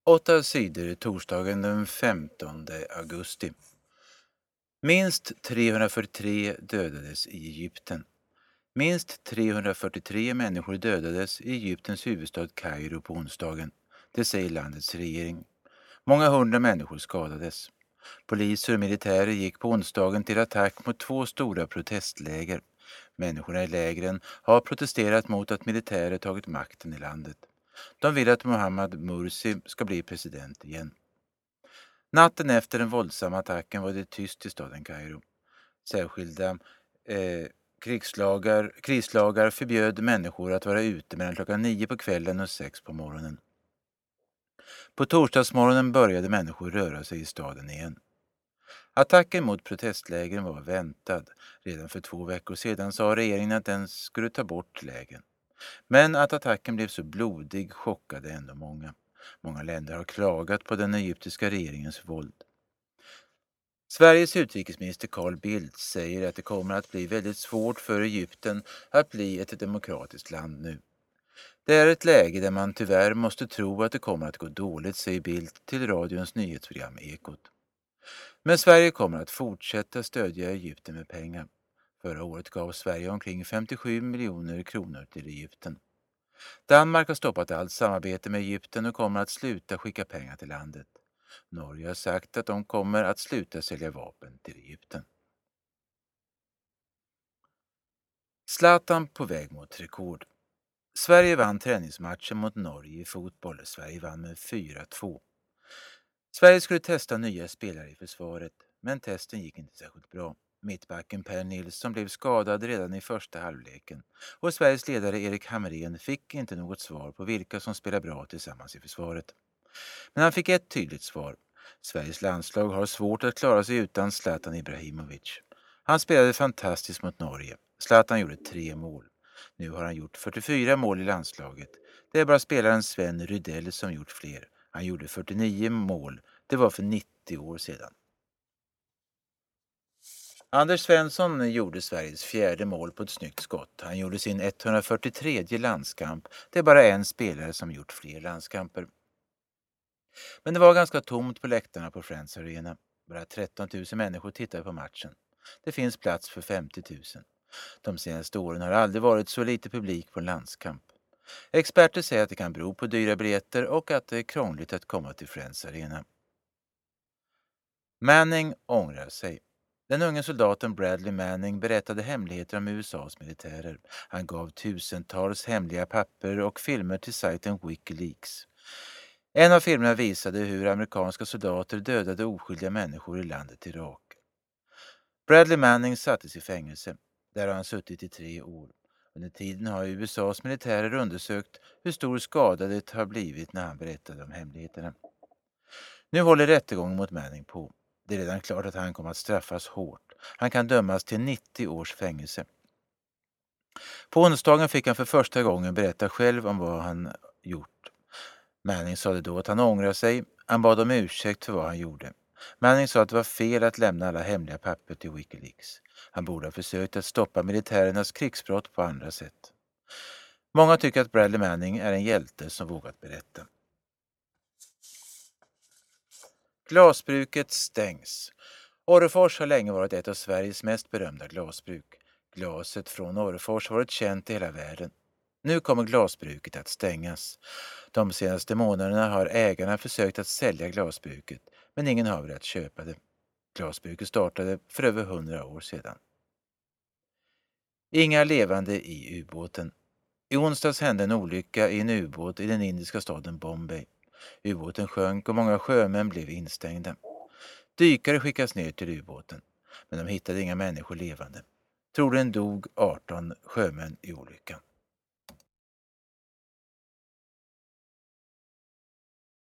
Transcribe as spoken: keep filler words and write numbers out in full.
Åtta sidor torsdagen den femtonde augusti. Minst trehundrafyrtiotre dödades i Egypten. Minst trehundrafyrtiotre människor dödades i Egyptens huvudstad Kairo på onsdagen. Det säger landets regering. Många hundra människor skadades. Poliser och militärer gick på onsdagen till attack mot två stora protestläger. Människorna i lägren har protesterat mot att militärer tagit makten i landet. De vill att Mohamed Mursi ska bli president igen. Natten efter den våldsamma attacken var det tyst i staden Kairo. Särskilda eh, krigslagar, krislagar förbjöd människor att vara ute mellan klockan nio på kvällen och sex på morgonen. På torsdagsmorgonen började människor röra sig i staden igen. Attacken mot protestlägren var väntad. Redan för två veckor sedan sa regeringen att den skulle ta bort lägren. Men att attacken blev så blodig chockade ändå många. Många länder har klagat på den egyptiska regeringens våld. Sveriges utrikesminister Carl Bildt säger att det kommer att bli väldigt svårt för Egypten att bli ett demokratiskt land nu. Det är ett läge där man tyvärr måste tro att det kommer att gå dåligt, säger Bildt till radions nyhetsprogram Ekot. Men Sverige kommer att fortsätta stödja Egypten med pengar. Förra året gav Sverige omkring femtiosju miljoner kronor till Egypten. Danmark har stoppat allt samarbete med Egypten och kommer att sluta skicka pengar till landet. Norge har sagt att de kommer att sluta sälja vapen till Egypten. Zlatan på väg mot rekord. Sverige vann träningsmatchen mot Norge i fotboll. Sverige vann med fyra två. Sverige skulle testa nya spelare i försvaret, men testen gick inte särskilt bra. Mittbacken Per Nilsson blev skadad redan i första halvleken och Sveriges ledare Erik Hamrén fick inte något svar på vilka som spelar bra tillsammans i försvaret. Men han fick ett tydligt svar. Sveriges landslag har svårt att klara sig utan Zlatan Ibrahimovic. Han spelade fantastiskt mot Norge. Zlatan gjorde tre mål. Nu har han gjort fyrtiofyra mål i landslaget. Det är bara spelaren Sven Rydell som gjort fler. Han gjorde fyrtionio mål. Det var för nittio år sedan. Anders Svensson gjorde Sveriges fjärde mål på ett snyggt skott. Han gjorde sin etthundrafyrtiotredje landskamp. Det är bara en spelare som gjort fler landskamper. Men det var ganska tomt på läktarna på Friends Arena. Bara tretton tusen människor tittade på matchen. Det finns plats för femtio tusen. De senaste åren har aldrig varit så lite publik på en landskamp. Experter säger att det kan bero på dyra biljetter och att det är krångligt att komma till Friends Arena. Manning ångrar sig. Den unga soldaten Bradley Manning berättade hemligheter om U S A:s militärer. Han gav tusentals hemliga papper och filmer till sajten Wikileaks. En av filmerna visade hur amerikanska soldater dödade oskyldiga människor i landet Irak. Bradley Manning sattes i fängelse. Där har han suttit i tre år. Under tiden har U S A:s militärer undersökt hur stor skada det har blivit när han berättade om hemligheterna. Nu håller rättegången mot Manning på. Det är redan klart att han kommer att straffas hårt. Han kan dömas till nittio års fängelse. På onsdagen fick han för första gången berätta själv om vad han gjort. Manning sa då att han ångrar sig. Han bad om ursäkt för vad han gjorde. Manning sa att det var fel att lämna alla hemliga papper till Wikileaks. Han borde ha försökt att stoppa militärernas krigsbrott på andra sätt. Många tycker att Bradley Manning är en hjälte som vågat berätta. Glasbruket stängs. Orrefors har länge varit ett av Sveriges mest berömda glasbruk. Glaset från Orrefors har varit känt i hela världen. Nu kommer glasbruket att stängas. De senaste månaderna har ägarna försökt att sälja glasbruket, men ingen har velat köpa det. Glasbruket startade för över hundra år sedan. Inga levande i ubåten. I onsdags hände en olycka i en ubåt i den indiska staden Bombay. Ubåten sjönk och många sjömän blev instängda. Dykare skickas ner till ubåten, men de hittade inga människor levande. Troligen dog arton sjömän i olyckan.